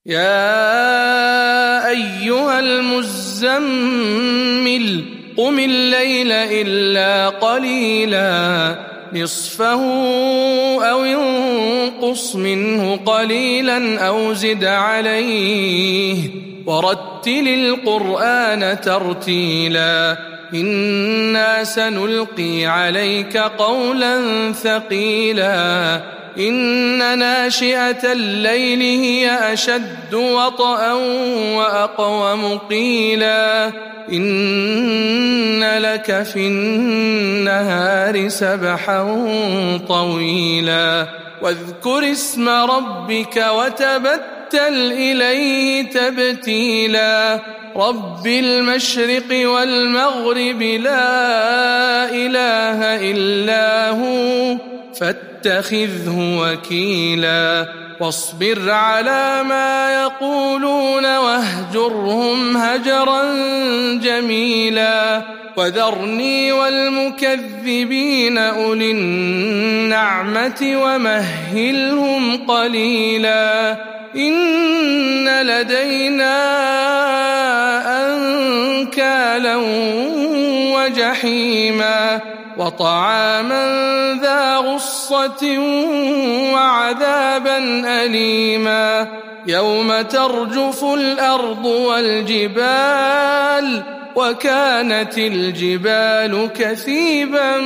يا أيها المزمل قم الليل إلا قليلا نصفه أو انقص منه قليلا أو زد عليه ورتل القرآن ترتيلا إنا سنلقي عليك قولا ثقيلا إن ناشئة الليل هي أشد وطئا وأقوم قيلا إن لك في النهار سبحا طويلا واذكر اسم ربك وتبتل إليه تبتيلا رب المشرق والمغرب لا إله إلا هو فاتخذه وكيلا واصبر على ما يقولون واهجرهم هجرا جميلا وذرني والمكذبين أولي النعمة ومهلهم قليلا إن لدينا أنكالا وجحيما وطعاما ذا غصة وعذابا أليما يوم ترجف الأرض والجبال وكانت الجبال كثيبا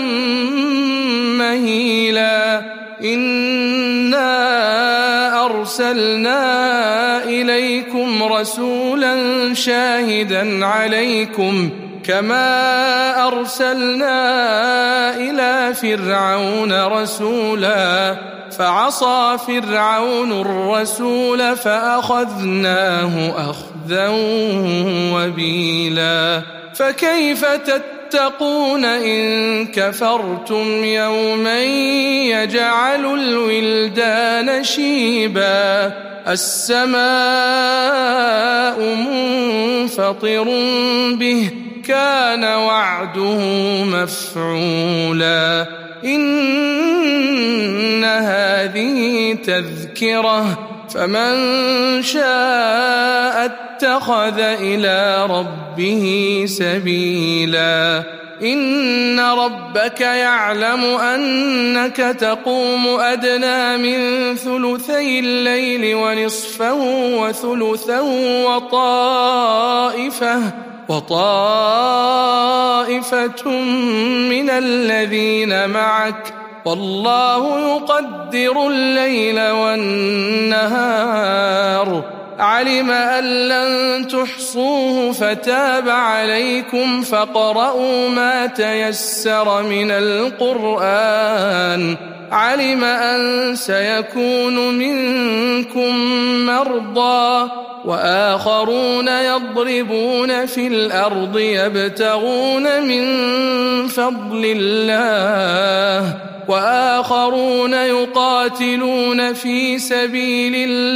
مهيلا إنا أرسلنا إليكم رسولا شاهدا عليكم كما أرسلنا إلى فرعون رسولا فعصى فرعون الرسول فأخذناه أخذا وبيلا فكيف تتقون إن كفرتم يوما يجعل الولدان شيبا السماء منفطر به كان وعده مفعولا إن هذه تذكرة فمن شاء اتخذ إلى ربه سبيلا إن ربك يعلم أنك تقوم أدنى من ثلثي الليل ونصفه وثلثه وطائفة من الذين معك والله يقدر الليل والنهار علم أن لن تحصوه فتاب عليكم فاقرؤوا ما تيسر من القرآن علم أن سيكون منكم مرضى وآخرون يضربون في الأرض يبتغون من فضل الله وآخرون يقاتلون في سبيل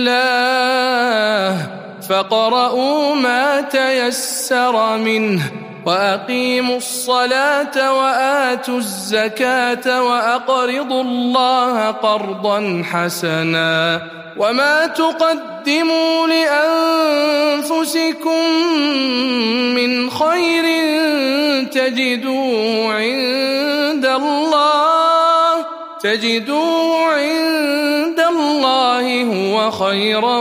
الله فاقرؤوا ما تيسر منه وأقيموا الصلاة وآتوا الزكاة وأقرضوا الله قرضا حسنا وما تقدموا لأنفسكم من خير تجدوه عند الله هو خيرا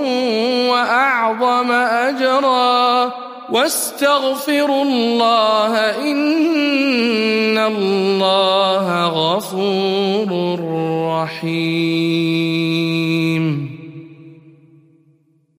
وأعظم أجرا واستغفروا الله إن الله غفور رحيم